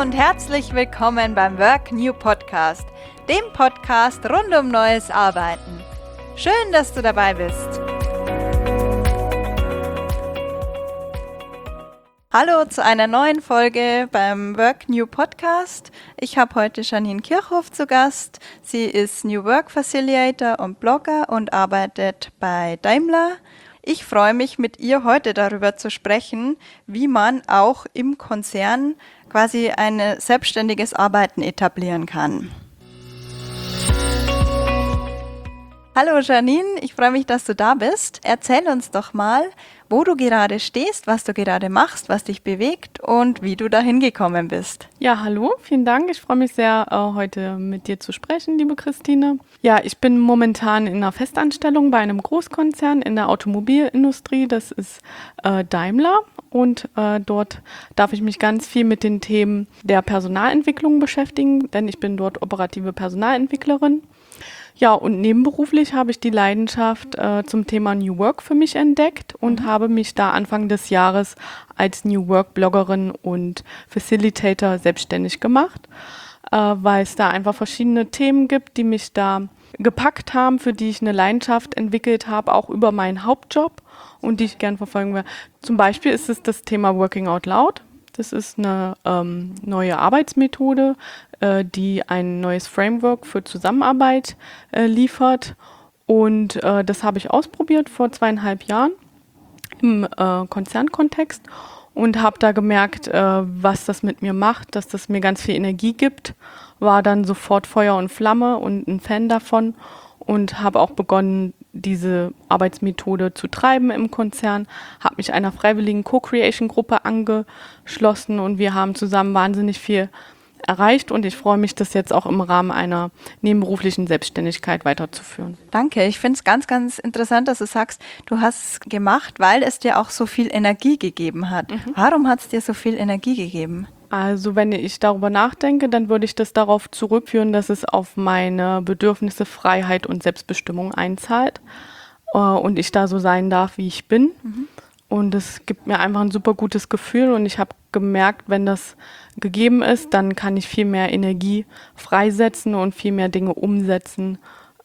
und herzlich willkommen beim Work New Podcast, dem Podcast rund um neues Arbeiten. Schön, dass du dabei bist. Hallo zu einer neuen Folge beim Work New Podcast. Ich habe heute Janine Kirchhoff zu Gast. Sie ist New Work Facilitator und Blogger und arbeitet bei Daimler. Ich freue mich, mit ihr heute darüber zu sprechen, wie man auch im Konzern quasi ein selbstständiges Arbeiten etablieren kann. Hallo Janine, ich freue mich, dass du da bist. Erzähl uns doch mal, wo du gerade stehst, was du gerade machst, was dich bewegt und wie du dahin gekommen bist. Ja, hallo, vielen Dank. Ich freue mich sehr, heute mit dir zu sprechen, liebe Christine. Ja, ich bin momentan in einer Festanstellung bei einem Großkonzern in der Automobilindustrie. Das ist Daimler. Und dort darf ich mich ganz viel mit den Themen der Personalentwicklung beschäftigen, denn ich bin dort operative Personalentwicklerin. Ja, und nebenberuflich habe ich die Leidenschaft zum Thema New Work für mich entdeckt und habe mich da Anfang des Jahres als New Work Bloggerin und Facilitator selbstständig gemacht, weil es da einfach verschiedene Themen gibt, die mich da gepackt haben, für die ich eine Leidenschaft entwickelt habe, auch über meinen Hauptjob und die ich gern verfolgen will. Zum Beispiel ist es das Thema Working Out Loud. Das ist eine neue Arbeitsmethode, die ein neues Framework für Zusammenarbeit liefert. Und das habe ich ausprobiert vor 2,5 Jahren im Konzernkontext und habe da gemerkt, was das mit mir macht, dass das mir ganz viel Energie gibt. War dann sofort Feuer und Flamme und ein Fan davon und habe auch begonnen, diese Arbeitsmethode zu treiben im Konzern, habe mich einer freiwilligen Co-Creation-Gruppe angeschlossen und wir haben zusammen wahnsinnig viel erreicht und ich freue mich, das jetzt auch im Rahmen einer nebenberuflichen Selbstständigkeit weiterzuführen. Danke, ich finde es ganz, ganz interessant, dass du sagst, du hast es gemacht, weil es dir auch so viel Energie gegeben hat. Warum hat es dir so viel Energie gegeben? Also wenn ich darüber nachdenke, dann würde ich das darauf zurückführen, dass es auf meine Bedürfnisse Freiheit und Selbstbestimmung einzahlt und ich da so sein darf, wie ich bin. Und es gibt mir einfach ein super gutes Gefühl und ich habe gemerkt, wenn das gegeben ist, dann kann ich viel mehr Energie freisetzen und viel mehr Dinge umsetzen.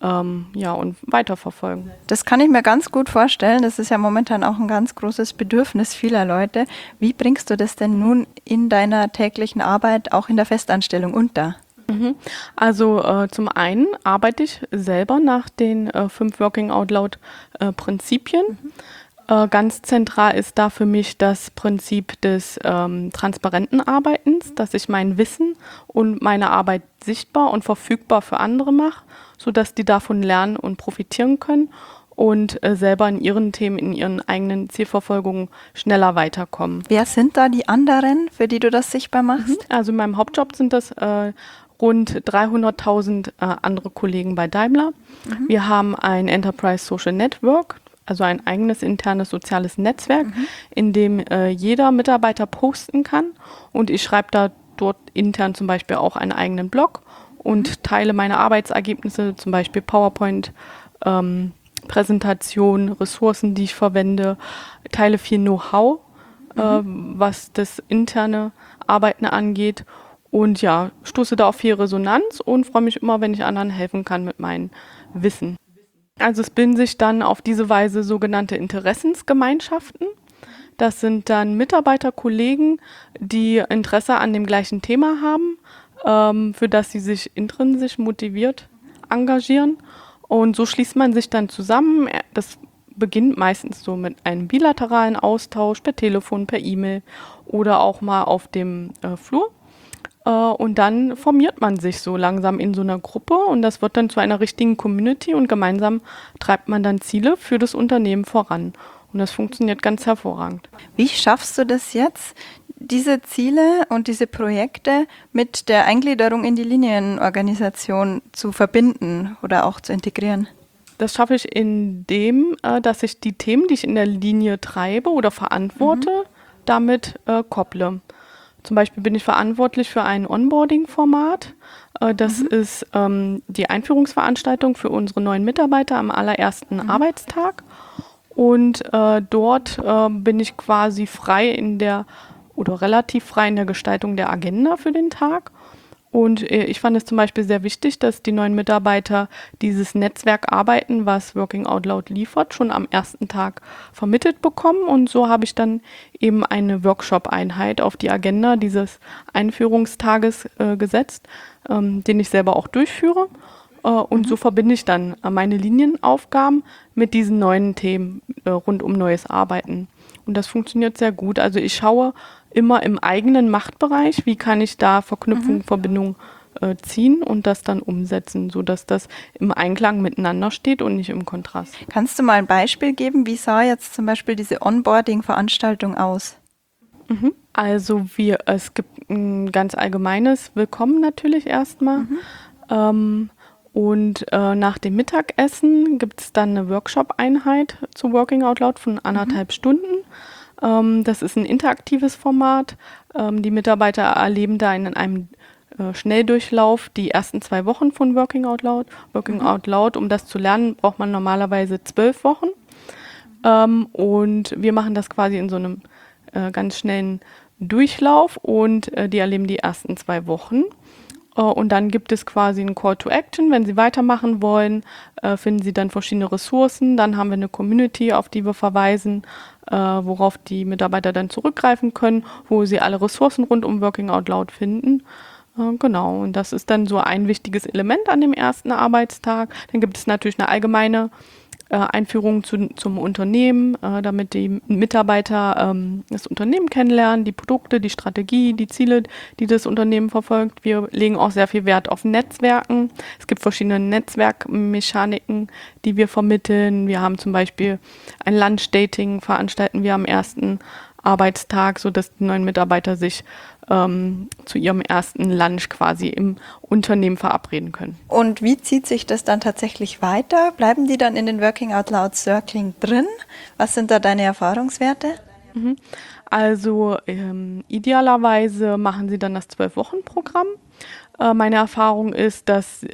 Und weiterverfolgen. Das kann ich mir ganz gut vorstellen. Das ist ja momentan auch ein ganz großes Bedürfnis vieler Leute. Wie bringst du das denn nun in deiner täglichen Arbeit, auch in der Festanstellung unter? Also zum einen arbeite ich selber nach den 5 Working Out Loud Prinzipien. Ganz zentral ist da für mich das Prinzip des transparenten Arbeitens, dass ich mein Wissen und meine Arbeit sichtbar und verfügbar für andere mache, sodass die davon lernen und profitieren können und selber in ihren Themen, in ihren eigenen Zielverfolgungen schneller weiterkommen. Wer sind da die anderen, für die du das sichtbar machst? Also in meinem Hauptjob sind das rund 300.000 andere Kollegen bei Daimler. Wir haben ein Enterprise Social Network, also ein eigenes internes soziales Netzwerk, in dem jeder Mitarbeiter posten kann und ich schreibe da dort intern zum Beispiel auch einen eigenen Blog und teile meine Arbeitsergebnisse, zum Beispiel PowerPoint, Präsentation, Ressourcen, die ich verwende, teile viel Know-how, was das interne Arbeiten angeht und ja, stoße da auf viel Resonanz und freue mich immer, wenn ich anderen helfen kann mit meinem Wissen. Also es bilden sich dann auf diese Weise sogenannte Interessensgemeinschaften. Das sind dann Mitarbeiter, Kollegen, die Interesse an dem gleichen Thema haben, für das sie sich intrinsisch motiviert engagieren. Und so schließt man sich dann zusammen. Das beginnt meistens so mit einem bilateralen Austausch per Telefon, per E-Mail oder auch mal auf dem Flur. Und dann formiert man sich so langsam in so einer Gruppe und das wird dann zu einer richtigen Community und gemeinsam treibt man dann Ziele für das Unternehmen voran. Und das funktioniert ganz hervorragend. Wie schaffst du das jetzt, diese Ziele und diese Projekte mit der Eingliederung in die Linienorganisation zu verbinden oder auch zu integrieren? Das schaffe ich indem, dass ich die Themen, die ich in der Linie treibe oder verantworte, damit kopple. Zum Beispiel bin ich verantwortlich für ein Onboarding-Format. Das ist die Einführungsveranstaltung für unsere neuen Mitarbeiter am allerersten Arbeitstag. Und dort bin ich quasi frei in der oder relativ frei in der Gestaltung der Agenda für den Tag. Und ich fand es zum Beispiel sehr wichtig, dass die neuen Mitarbeiter dieses Netzwerkarbeiten, was Working Out Loud liefert, schon am ersten Tag vermittelt bekommen. Und so habe ich dann eben eine Workshop-Einheit auf die Agenda dieses Einführungstages gesetzt, den ich selber auch durchführe. Und so verbinde ich dann meine Linienaufgaben mit diesen neuen Themen rund um neues Arbeiten. Und das funktioniert sehr gut. Also ich schaue immer im eigenen Machtbereich, wie kann ich da Verknüpfung, Verbindung ziehen und das dann umsetzen, sodass das im Einklang miteinander steht und nicht im Kontrast. Kannst du mal ein Beispiel geben? Wie sah jetzt zum Beispiel diese Onboarding-Veranstaltung aus? Also es gibt ein ganz allgemeines Willkommen natürlich erstmal. Und nach dem Mittagessen gibt es dann eine Workshop-Einheit zu Working Out Loud von 1,5 Stunden. Das ist ein interaktives Format. Die Mitarbeiter erleben da in einem Schnelldurchlauf die ersten 2 Wochen von Working Out Loud. Working Out Loud, um das zu lernen, braucht man normalerweise 12 Wochen. Und wir machen das quasi in so einem ganz schnellen Durchlauf und die erleben die ersten 2 Wochen. Und dann gibt es quasi einen Call to Action. Wenn Sie weitermachen wollen, finden Sie dann verschiedene Ressourcen. Dann haben wir eine Community, auf die wir verweisen, worauf die Mitarbeiter dann zurückgreifen können, wo sie alle Ressourcen rund um Working Out Loud finden. Genau, und das ist dann so ein wichtiges Element an dem ersten Arbeitstag. Dann gibt es natürlich eine allgemeine Einführung zum Unternehmen, damit die Mitarbeiter das Unternehmen kennenlernen, die Produkte, die Strategie, die Ziele, die das Unternehmen verfolgt. Wir legen auch sehr viel Wert auf Netzwerken. Es gibt verschiedene Netzwerkmechaniken, die wir vermitteln. Wir haben zum Beispiel ein Lunch-Dating, veranstalten wir am ersten Arbeitstag, sodass die neuen Mitarbeiter sich zu ihrem ersten Lunch quasi im Unternehmen verabreden können. Und wie zieht sich das dann tatsächlich weiter? Bleiben die dann in den Working Out Loud Circling drin? Was sind da deine Erfahrungswerte? Also idealerweise machen sie dann das 12-Wochen-Programm. Meine Erfahrung ist, dass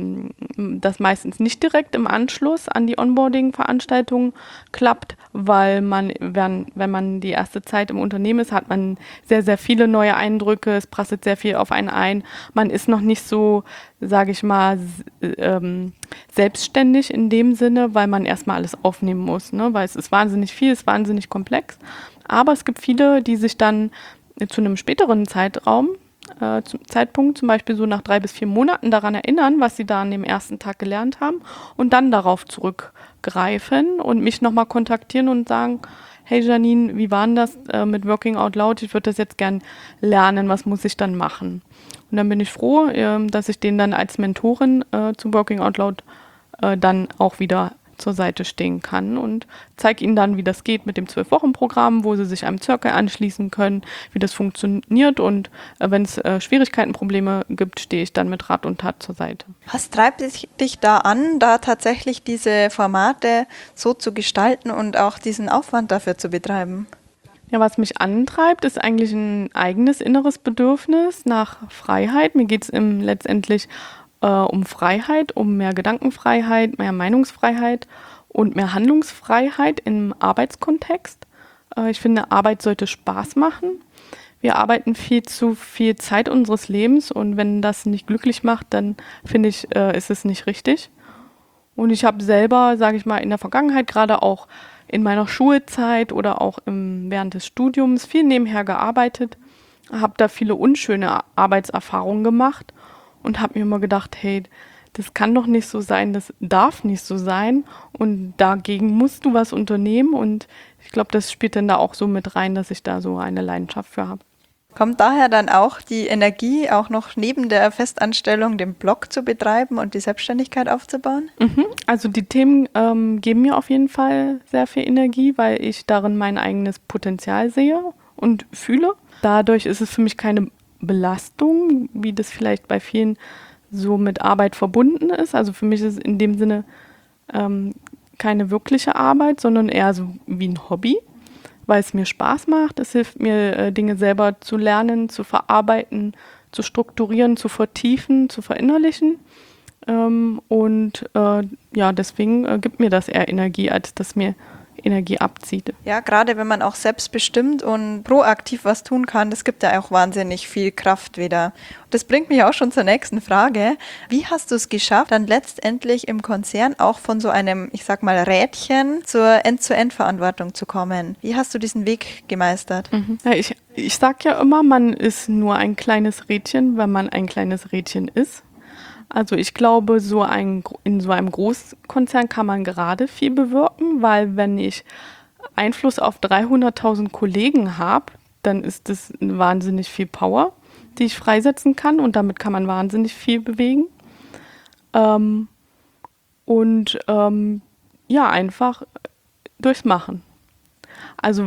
das meistens nicht direkt im Anschluss an die Onboarding-Veranstaltung klappt, weil wenn man die erste Zeit im Unternehmen ist, hat man sehr, sehr viele neue Eindrücke, es prasselt sehr viel auf einen ein. Man ist noch nicht so, sage ich mal, selbstständig in dem Sinne, weil man erstmal alles aufnehmen muss, ne? Weil es ist wahnsinnig viel, es ist wahnsinnig komplex. Aber es gibt viele, die sich dann zu einem späteren Zeitpunkt, zum Beispiel so nach 3 bis 4 Monaten daran erinnern, was sie da an dem ersten Tag gelernt haben und dann darauf zurückgreifen und mich nochmal kontaktieren und sagen, hey Janine, wie war denn das mit Working Out Loud? Ich würde das jetzt gern lernen, was muss ich dann machen? Und dann bin ich froh, dass ich denen dann als Mentorin zu Working Out Loud dann auch wieder zur Seite stehen kann und zeige ihnen dann, wie das geht mit dem 12-Wochen-Programm, wo sie sich einem Circle anschließen können, wie das funktioniert und wenn es Schwierigkeiten, Probleme gibt, stehe ich dann mit Rat und Tat zur Seite. Was treibt dich da an, da tatsächlich diese Formate so zu gestalten und auch diesen Aufwand dafür zu betreiben? Ja, was mich antreibt, ist eigentlich ein eigenes inneres Bedürfnis nach Freiheit. Mir geht es letztendlich um Freiheit, um mehr Gedankenfreiheit, mehr Meinungsfreiheit und mehr Handlungsfreiheit im Arbeitskontext. Ich finde, Arbeit sollte Spaß machen. Wir arbeiten viel zu viel Zeit unseres Lebens und wenn das nicht glücklich macht, dann finde ich, ist es nicht richtig. Und ich habe selber, sage ich mal, in der Vergangenheit, gerade auch in meiner Schulzeit oder auch während des Studiums viel nebenher gearbeitet, habe da viele unschöne Arbeitserfahrungen gemacht und habe mir immer gedacht, hey, das kann doch nicht so sein, das darf nicht so sein und dagegen musst du was unternehmen und ich glaube, das spielt dann da auch so mit rein, dass ich da so eine Leidenschaft für habe. Kommt daher dann auch die Energie, auch noch neben der Festanstellung den Blog zu betreiben und die Selbstständigkeit aufzubauen? Also die Themen geben mir auf jeden Fall sehr viel Energie, weil ich darin mein eigenes Potenzial sehe und fühle. Dadurch ist es für mich keine Belastung, wie das vielleicht bei vielen so mit Arbeit verbunden ist. Also für mich ist es in dem Sinne keine wirkliche Arbeit, sondern eher so wie ein Hobby, weil es mir Spaß macht. Es hilft mir, Dinge selber zu lernen, zu verarbeiten, zu strukturieren, zu vertiefen, zu verinnerlichen. Deswegen gibt mir das eher Energie, als dass mir Energie abzieht. Ja, gerade wenn man auch selbstbestimmt und proaktiv was tun kann, das gibt ja auch wahnsinnig viel Kraft wieder. Das bringt mich auch schon zur nächsten Frage. Wie hast du es geschafft, dann letztendlich im Konzern auch von so einem, ich sag mal, Rädchen zur End-zu-End-Verantwortung zu kommen? Wie hast du diesen Weg gemeistert? Ja, ich sag ja immer, man ist nur ein kleines Rädchen, wenn man ein kleines Rädchen ist. Also ich glaube, in so einem Großkonzern kann man gerade viel bewirken, weil wenn ich Einfluss auf 300.000 Kollegen habe, dann ist das wahnsinnig viel Power, die ich freisetzen kann und damit kann man wahnsinnig viel bewegen. Ja, einfach durchs Machen. Also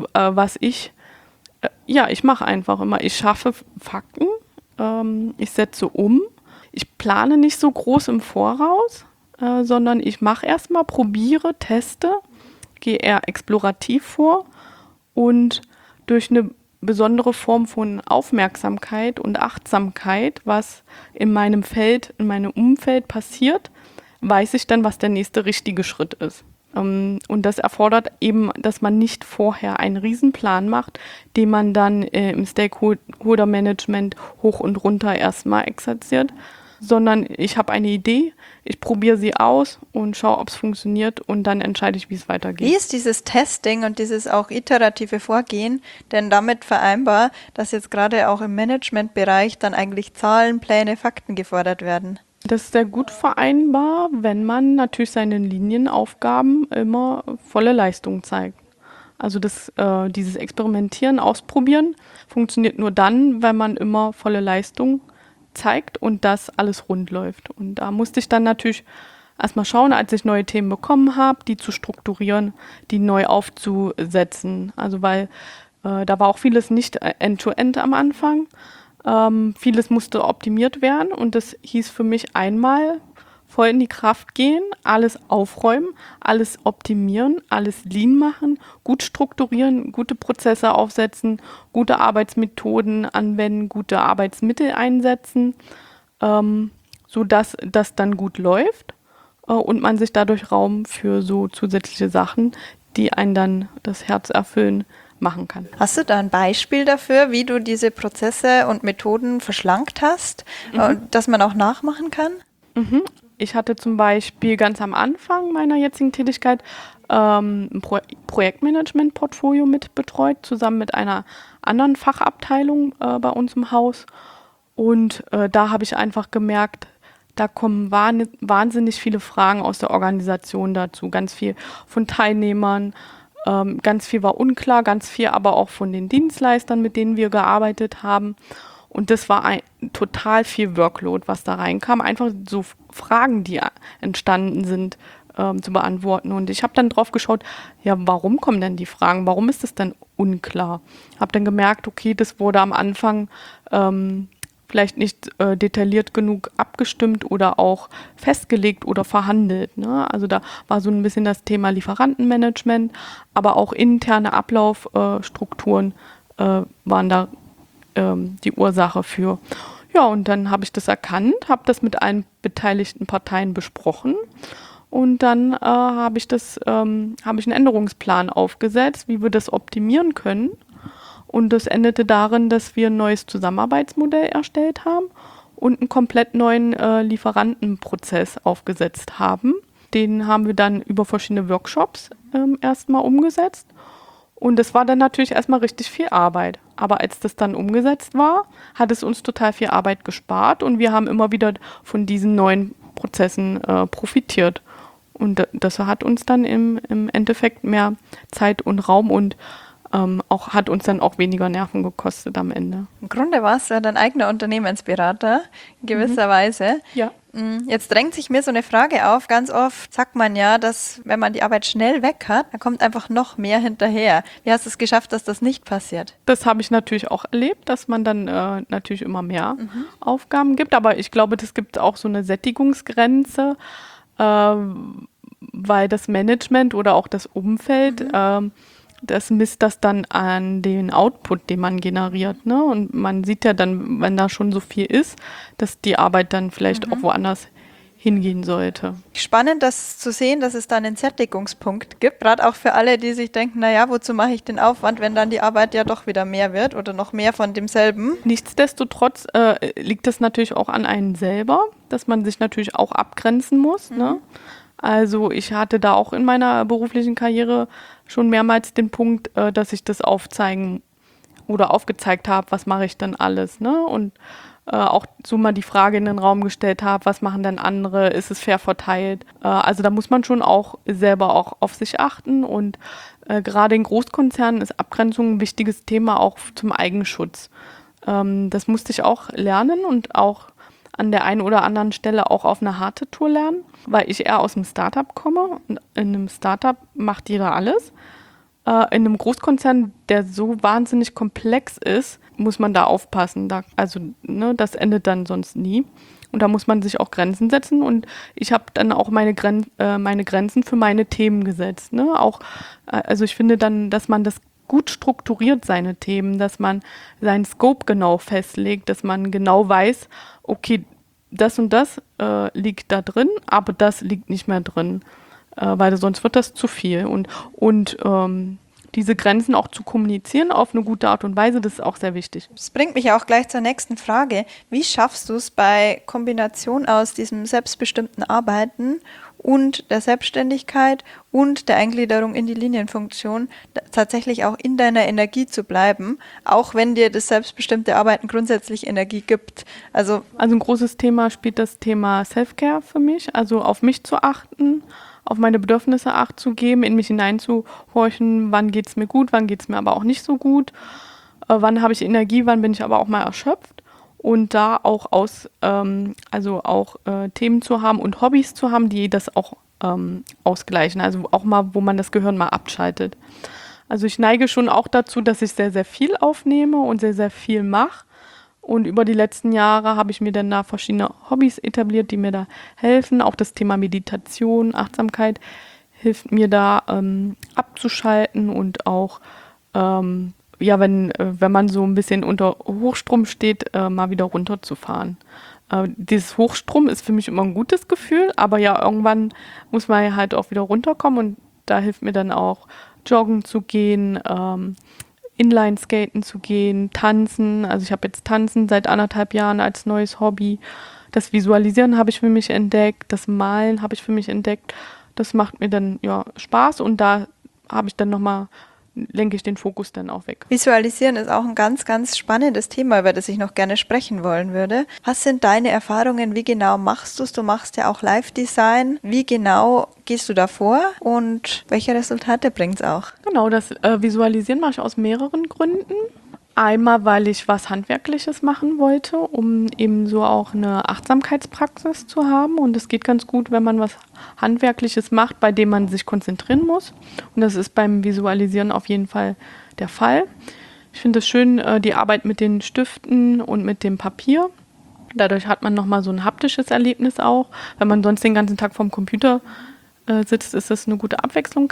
ich mache einfach immer, ich schaffe Fakten, ich setze um. Ich plane nicht so groß im Voraus, sondern ich mache erstmal, probiere, teste, gehe eher explorativ vor und durch eine besondere Form von Aufmerksamkeit und Achtsamkeit, was in meinem Umfeld passiert, weiß ich dann, was der nächste richtige Schritt ist. Und das erfordert eben, dass man nicht vorher einen Riesenplan macht, den man dann im Stakeholder-Management hoch und runter erstmal exerziert, sondern ich habe eine Idee, ich probiere sie aus und schaue, ob es funktioniert und dann entscheide ich, wie es weitergeht. Wie ist dieses Testing und dieses auch iterative Vorgehen denn damit vereinbar, dass jetzt gerade auch im Managementbereich dann eigentlich Zahlen, Pläne, Fakten gefordert werden? Das ist sehr gut vereinbar, wenn man natürlich seinen Linienaufgaben immer volle Leistung zeigt. Also dieses Experimentieren, Ausprobieren funktioniert nur dann, wenn man immer volle Leistung zeigt und das alles rund läuft. Und da musste ich dann natürlich erstmal schauen, als ich neue Themen bekommen habe, die zu strukturieren, die neu aufzusetzen. Also weil da war auch vieles nicht end-to-end am Anfang. Vieles musste optimiert werden und das hieß für mich einmal voll in die Kraft gehen, alles aufräumen, alles optimieren, alles lean machen, gut strukturieren, gute Prozesse aufsetzen, gute Arbeitsmethoden anwenden, gute Arbeitsmittel einsetzen, sodass das dann gut läuft und man sich dadurch Raum für so zusätzliche Sachen, die einen dann das Herz erfüllen, machen kann. Hast du da ein Beispiel dafür, wie du diese Prozesse und Methoden verschlankt hast, dass man auch nachmachen kann? Ich hatte zum Beispiel ganz am Anfang meiner jetzigen Tätigkeit ein Projektmanagement-Portfolio mit betreut, zusammen mit einer anderen Fachabteilung bei uns im Haus. Und da habe ich einfach gemerkt, da kommen wahnsinnig viele Fragen aus der Organisation dazu. Ganz viel von Teilnehmern, ganz viel war unklar, ganz viel aber auch von den Dienstleistern, mit denen wir gearbeitet haben. Und das war total viel Workload, was da reinkam. Einfach so Fragen, die entstanden sind, zu beantworten. Und ich habe dann drauf geschaut, ja, warum kommen denn die Fragen? Warum ist das denn unklar? Habe dann gemerkt, okay, das wurde am Anfang vielleicht nicht detailliert genug abgestimmt oder auch festgelegt oder verhandelt. Ne? Also da war so ein bisschen das Thema Lieferantenmanagement, aber auch interne Ablaufstrukturen waren da die Ursache für. Ja, und dann habe ich das erkannt, habe das mit allen beteiligten Parteien besprochen und dann habe ich einen Änderungsplan aufgesetzt, wie wir das optimieren können. Und das endete darin, dass wir ein neues Zusammenarbeitsmodell erstellt haben und einen komplett neuen Lieferantenprozess aufgesetzt haben. Den haben wir dann über verschiedene Workshops erstmal umgesetzt. Und das war dann natürlich erstmal richtig viel Arbeit. Aber als das dann umgesetzt war, hat es uns total viel Arbeit gespart und wir haben immer wieder von diesen neuen Prozessen profitiert. Und das hat uns dann im Endeffekt mehr Zeit und Raum und hat uns dann auch weniger Nerven gekostet am Ende. Im Grunde war es ja dein eigener Unternehmensberater, in gewisser Weise. Ja. Jetzt drängt sich mir so eine Frage auf. Ganz oft sagt man ja, dass wenn man die Arbeit schnell weg hat, dann kommt einfach noch mehr hinterher. Wie hast du es geschafft, dass das nicht passiert? Das habe ich natürlich auch erlebt, dass man dann natürlich immer mehr Aufgaben gibt. Aber ich glaube, das gibt auch so eine Sättigungsgrenze, weil das Management oder auch das Umfeld das misst das dann an den Output, den man generiert. Ne? Und man sieht ja dann, wenn da schon so viel ist, dass die Arbeit dann vielleicht auch woanders hingehen sollte. Spannend, das zu sehen, dass es da einen Sättigungspunkt gibt, gerade auch für alle, die sich denken, naja, wozu mache ich den Aufwand, wenn dann die Arbeit ja doch wieder mehr wird oder noch mehr von demselben. Nichtsdestotrotz liegt es natürlich auch an einem selber, dass man sich natürlich auch abgrenzen muss. Ne? Also ich hatte da auch in meiner beruflichen Karriere schon mehrmals den Punkt, dass ich das aufzeigen oder aufgezeigt habe, was mache ich denn alles, ne? Und auch so mal die Frage in den Raum gestellt habe, was machen denn andere, ist es fair verteilt? Also da muss man schon auch selber auch auf sich achten und gerade in Großkonzernen ist Abgrenzung ein wichtiges Thema auch zum Eigenschutz. Das musste ich auch lernen und auch an der einen oder anderen Stelle auch auf eine harte Tour lernen, weil ich eher aus dem Startup komme und in einem Startup macht jeder alles. In einem Großkonzern, der so wahnsinnig komplex ist, muss man da aufpassen. Das endet dann sonst nie. Und da muss man sich auch Grenzen setzen. Und ich habe dann auch meine Grenzen für meine Themen gesetzt. Ne? Also ich finde dann, dass man das gut strukturiert, seine Themen, dass man seinen Scope genau festlegt, dass man genau weiß, okay, das und das liegt da drin, aber das liegt nicht mehr drin. Weil sonst wird das zu viel. Und diese Grenzen auch zu kommunizieren auf eine gute Art und Weise, das ist auch sehr wichtig. Das bringt mich auch gleich zur nächsten Frage. Wie schaffst du es bei Kombination aus diesem selbstbestimmten Arbeiten und der Selbstständigkeit und der Eingliederung in die Linienfunktion tatsächlich auch in deiner Energie zu bleiben, auch wenn dir das selbstbestimmte Arbeiten grundsätzlich Energie gibt? Also ein großes Thema spielt das Thema Self-Care für mich, also auf mich zu achten, auf meine Bedürfnisse Acht zu geben, in mich hineinzuhorchen, wann geht es mir gut, wann geht es mir aber auch nicht so gut, wann habe ich Energie, wann bin ich aber auch mal erschöpft und da auch Themen zu haben und Hobbys zu haben, die das auch ausgleichen, also auch mal, wo man das Gehirn mal abschaltet. Also ich neige schon auch dazu, dass ich sehr, sehr viel aufnehme und sehr, sehr viel mache. Und über die letzten Jahre habe ich mir dann da verschiedene Hobbys etabliert, die mir da helfen. Auch das Thema Meditation, Achtsamkeit hilft mir da abzuschalten und auch, wenn man so ein bisschen unter Hochstrom steht, mal wieder runterzufahren. Dieses Hochstrom ist für mich immer ein gutes Gefühl, aber ja, irgendwann muss man ja halt auch wieder runterkommen und da hilft mir dann auch, joggen zu gehen, Inline-Skaten zu gehen, tanzen. Also ich habe jetzt Tanzen seit 1,5 Jahren als neues Hobby. Das Visualisieren habe ich für mich entdeckt, das Malen habe ich für mich entdeckt. Das macht mir dann Spaß und da habe ich dann lenke ich den Fokus dann auch weg. Visualisieren ist auch ein ganz, ganz spannendes Thema, über das ich noch gerne sprechen wollen würde. Was sind deine Erfahrungen? Wie genau machst du es? Du machst ja auch Live-Design. Wie genau gehst du da vor und welche Resultate bringt es auch? Genau, das Visualisieren mache ich aus mehreren Gründen. Einmal, weil ich was Handwerkliches machen wollte, um eben so auch eine Achtsamkeitspraxis zu haben. Und es geht ganz gut, wenn man was Handwerkliches macht, bei dem man sich konzentrieren muss. Und das ist beim Visualisieren auf jeden Fall der Fall. Ich finde es schön, die Arbeit mit den Stiften und mit dem Papier. Dadurch hat man nochmal so ein haptisches Erlebnis auch. Wenn man sonst den ganzen Tag vorm Computer sitzt, ist das eine gute Abwechslung.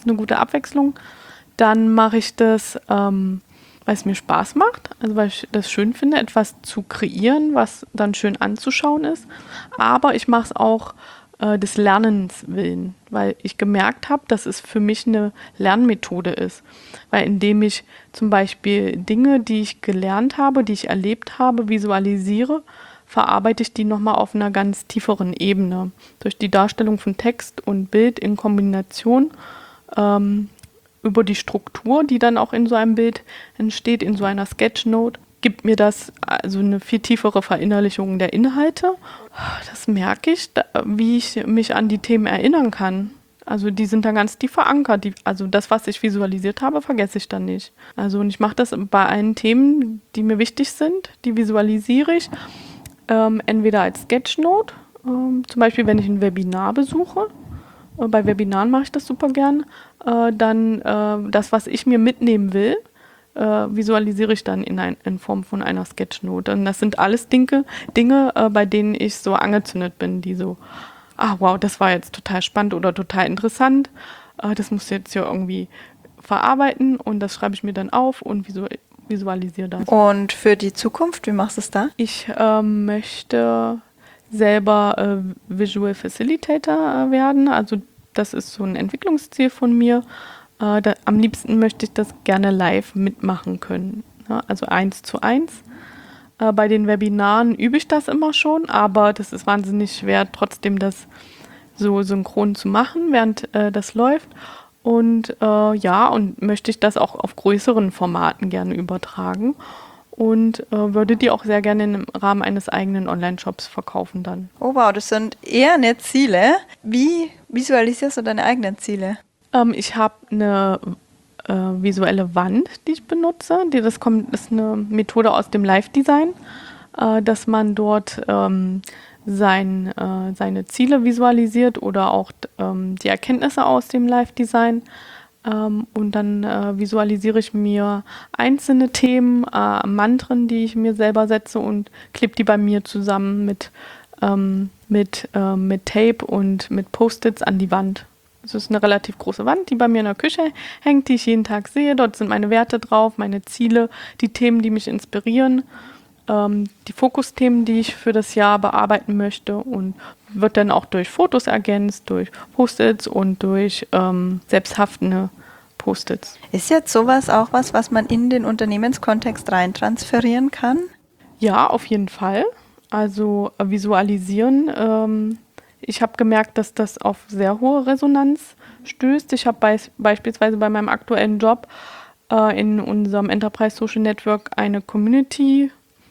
Dann mache ich das weil es mir Spaß macht, also weil ich das schön finde, etwas zu kreieren, was dann schön anzuschauen ist. Aber ich mache es auch des Lernens willen, weil ich gemerkt habe, dass es für mich eine Lernmethode ist. Weil indem ich zum Beispiel Dinge, die ich gelernt habe, die ich erlebt habe, visualisiere, verarbeite ich die nochmal auf einer ganz tieferen Ebene. Durch die Darstellung von Text und Bild in Kombination über die Struktur, die dann auch in so einem Bild entsteht, in so einer Sketchnote, gibt mir das also eine viel tiefere Verinnerlichung der Inhalte. Das merke ich, wie ich mich an die Themen erinnern kann. Also die sind dann ganz tief verankert. Also das, was ich visualisiert habe, vergesse ich dann nicht. Also und ich mache das bei allen Themen, die mir wichtig sind, die visualisiere ich. Entweder als Sketchnote, zum Beispiel wenn ich ein Webinar besuche. Bei Webinaren mache ich das super gern. Dann das, was ich mir mitnehmen will, visualisiere ich dann in Form von einer Sketchnote. Und das sind alles Dinge, bei denen ich so angezündet bin, die so, wow, das war jetzt total spannend oder total interessant. Das muss ich jetzt ja irgendwie verarbeiten und das schreibe ich mir dann auf und visualisiere das. Und für die Zukunft, wie machst du es da? Ich möchte selber Visual Facilitator werden. Also das ist so ein Entwicklungsziel von mir. Am liebsten möchte ich das gerne live mitmachen können. Ja, also 1:1. Bei den Webinaren übe ich das immer schon, aber das ist wahnsinnig schwer, trotzdem das so synchron zu machen, während das läuft. Und und möchte ich das auch auf größeren Formaten gerne übertragen und würde die auch sehr gerne im Rahmen eines eigenen Online-Shops verkaufen dann. Oh wow, das sind eher nicht Ziele. Wie visualisierst du deine eigenen Ziele? Ich habe eine visuelle Wand, die ich benutze. Das ist eine Methode aus dem Live-Design, dass man dort seine Ziele visualisiert oder auch die Erkenntnisse aus dem Live-Design. Und dann visualisiere ich mir einzelne Themen, Mantren, die ich mir selber setze und klebe die bei mir zusammen mit Tape und mit Post-its an die Wand. Es ist eine relativ große Wand, die bei mir in der Küche hängt, die ich jeden Tag sehe. Dort sind meine Werte drauf, meine Ziele, die Themen, die mich inspirieren, die Fokusthemen, die ich für das Jahr bearbeiten möchte und wird dann auch durch Fotos ergänzt, durch Post-its und durch selbsthaftende Post-its. Ist jetzt sowas auch was man in den Unternehmenskontext rein transferieren kann? Ja, auf jeden Fall. Also visualisieren. Ich habe gemerkt, dass das auf sehr hohe Resonanz stößt. Ich habe beispielsweise bei meinem aktuellen Job in unserem Enterprise Social Network eine Community,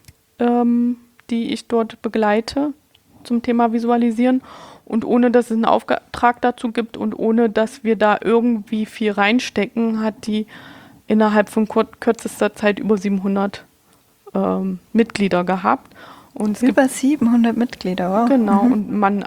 die ich dort begleite zum Thema Visualisieren. Und ohne, dass es einen Auftrag dazu gibt und ohne, dass wir da irgendwie viel reinstecken, hat die innerhalb von kürzester Zeit über 700 Mitglieder gehabt. Und Über 700 Mitglieder, wow. Genau, und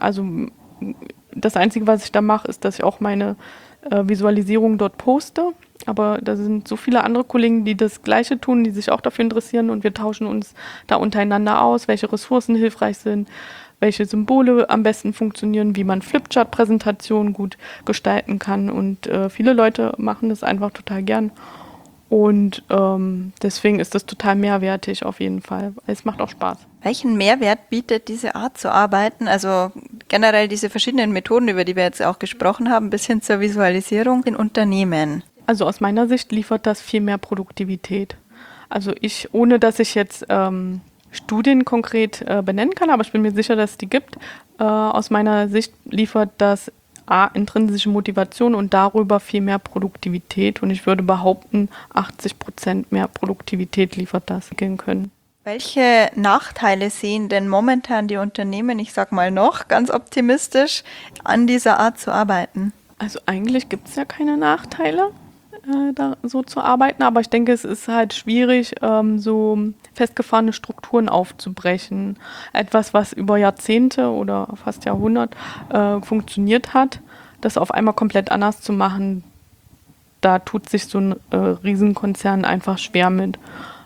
das Einzige, was ich da mache, ist, dass ich auch meine Visualisierung dort poste. Aber da sind so viele andere Kollegen, die das Gleiche tun, die sich auch dafür interessieren und wir tauschen uns da untereinander aus, welche Ressourcen hilfreich sind, welche Symbole am besten funktionieren, wie man Flipchart-Präsentationen gut gestalten kann. Und viele Leute machen das einfach total gern. Und deswegen ist das total mehrwertig auf jeden Fall. Es macht auch Spaß. Welchen Mehrwert bietet diese Art zu arbeiten? Also generell diese verschiedenen Methoden, über die wir jetzt auch gesprochen haben, bis hin zur Visualisierung in Unternehmen. Also aus meiner Sicht liefert das viel mehr Produktivität. Also ohne dass ich jetzt Studien konkret benennen kann, aber ich bin mir sicher, dass es die gibt, aus meiner Sicht liefert das intrinsische Motivation und darüber viel mehr Produktivität. Und ich würde behaupten, 80% mehr Produktivität liefert das können. Welche Nachteile sehen denn momentan die Unternehmen, ich sag mal noch ganz optimistisch, an dieser Art zu arbeiten? Also eigentlich gibt es ja keine Nachteile, da so zu arbeiten, aber ich denke, es ist halt schwierig, so festgefahrene Strukturen aufzubrechen. Etwas, was über Jahrzehnte oder fast Jahrhundert funktioniert hat, das auf einmal komplett anders zu machen, da tut sich so ein Riesenkonzern einfach schwer mit.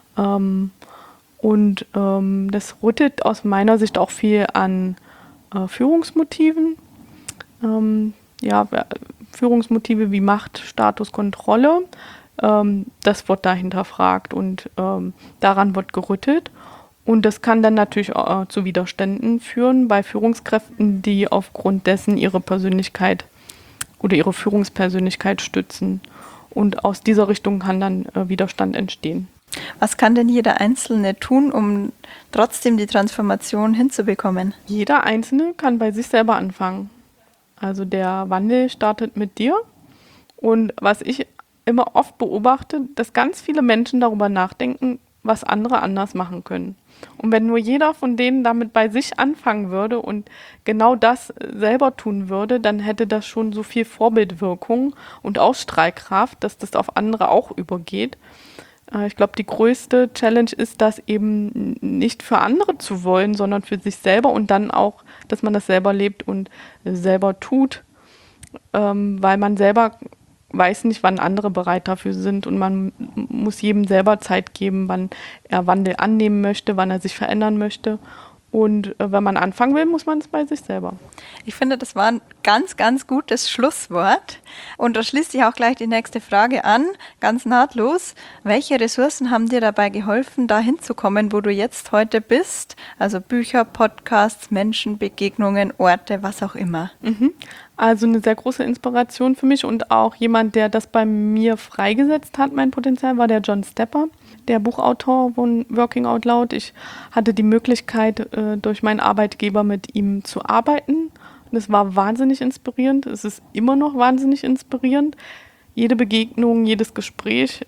Das rüttelt aus meiner Sicht auch viel an Führungsmotiven. Führungsmotive wie Macht, Status, Kontrolle, das wird da hinterfragt und daran wird gerüttelt. Und das kann dann natürlich zu Widerständen führen bei Führungskräften, die aufgrund dessen ihre Persönlichkeit oder ihre Führungspersönlichkeit stützen. Und aus dieser Richtung kann dann Widerstand entstehen. Was kann denn jeder Einzelne tun, um trotzdem die Transformation hinzubekommen? Jeder Einzelne kann bei sich selber anfangen. Also der Wandel startet mit dir. Und was ich immer oft beobachte, dass ganz viele Menschen darüber nachdenken, was andere anders machen können. Und wenn nur jeder von denen damit bei sich anfangen würde und genau das selber tun würde, dann hätte das schon so viel Vorbildwirkung und Ausstrahlkraft, dass das auf andere auch übergeht. Ich glaube, die größte Challenge ist, das eben nicht für andere zu wollen, sondern für sich selber und dann auch, dass man das selber lebt und selber tut, weil man selber weiß nicht, wann andere bereit dafür sind und man muss jedem selber Zeit geben, wann er Wandel annehmen möchte, wann er sich verändern möchte. Und wenn man anfangen will, muss man es bei sich selber. Ich finde, das waren ganz, ganz gutes Schlusswort. Und da schließt sich auch gleich die nächste Frage an, ganz nahtlos. Welche Ressourcen haben dir dabei geholfen, da hinzukommen, wo du jetzt heute bist? Also Bücher, Podcasts, Menschen, Begegnungen, Orte, was auch immer. Also eine sehr große Inspiration für mich und auch jemand, der das bei mir freigesetzt hat, mein Potenzial, war der John Stepper, der Buchautor von Working Out Loud. Ich hatte die Möglichkeit, durch meinen Arbeitgeber mit ihm zu arbeiten. Und es war wahnsinnig inspirierend. Es ist immer noch wahnsinnig inspirierend. Jede Begegnung, jedes Gespräch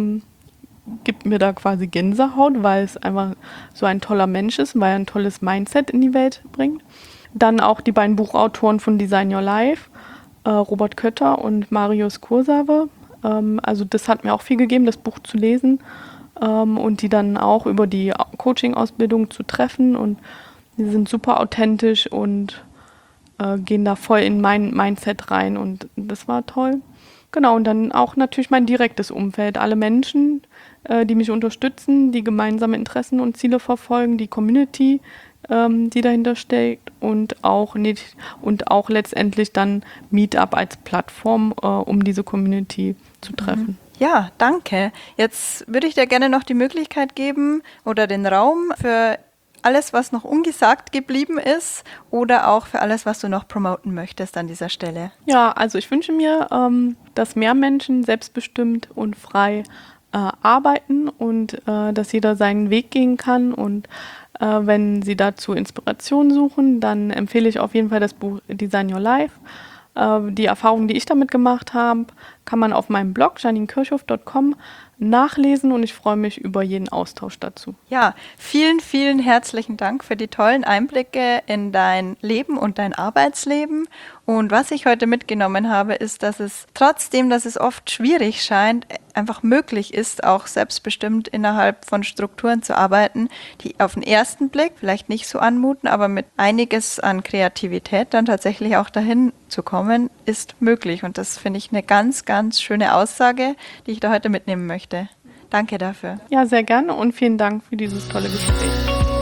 gibt mir da quasi Gänsehaut, weil es einfach so ein toller Mensch ist, weil er ein tolles Mindset in die Welt bringt. Dann auch die beiden Buchautoren von Design Your Life, Robert Kötter und Marius Kursawe. Also das hat mir auch viel gegeben, das Buch zu lesen und die dann auch über die Coaching-Ausbildung zu treffen. Und die sind super authentisch und gehen da voll in mein Mindset rein und das war toll. Genau, und dann auch natürlich mein direktes Umfeld, alle Menschen, die mich unterstützen, die gemeinsame Interessen und Ziele verfolgen, die Community, die dahinter steckt und auch letztendlich dann Meetup als Plattform, um diese Community zu treffen. Ja, danke. Jetzt würde ich dir gerne noch die Möglichkeit geben oder den Raum für alles, was noch ungesagt geblieben ist oder auch für alles, was du noch promoten möchtest an dieser Stelle. Ja, also ich wünsche mir, dass mehr Menschen selbstbestimmt und frei arbeiten und dass jeder seinen Weg gehen kann. Und wenn Sie dazu Inspiration suchen, dann empfehle ich auf jeden Fall das Buch Design Your Life. Die Erfahrungen, die ich damit gemacht habe, kann man auf meinem Blog janinkirchhoff.com nachlesen und ich freue mich über jeden Austausch dazu. Ja, vielen, vielen herzlichen Dank für die tollen Einblicke in dein Leben und dein Arbeitsleben. Und was ich heute mitgenommen habe, ist, dass es trotzdem, dass es oft schwierig scheint, einfach möglich ist, auch selbstbestimmt innerhalb von Strukturen zu arbeiten, die auf den ersten Blick vielleicht nicht so anmuten, aber mit einiges an Kreativität dann tatsächlich auch dahin zu kommen, ist möglich. Und das finde ich eine ganz, ganz schöne Aussage, die ich da heute mitnehmen möchte. Danke dafür. Ja, sehr gerne und vielen Dank für dieses tolle Gespräch.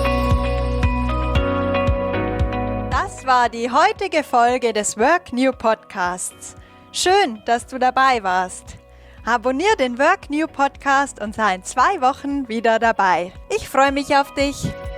Das war die heutige Folge des Work New Podcasts. Schön, dass du dabei warst. Abonnier den Work New Podcast und sei in 2 Wochen wieder dabei. Ich freue mich auf dich.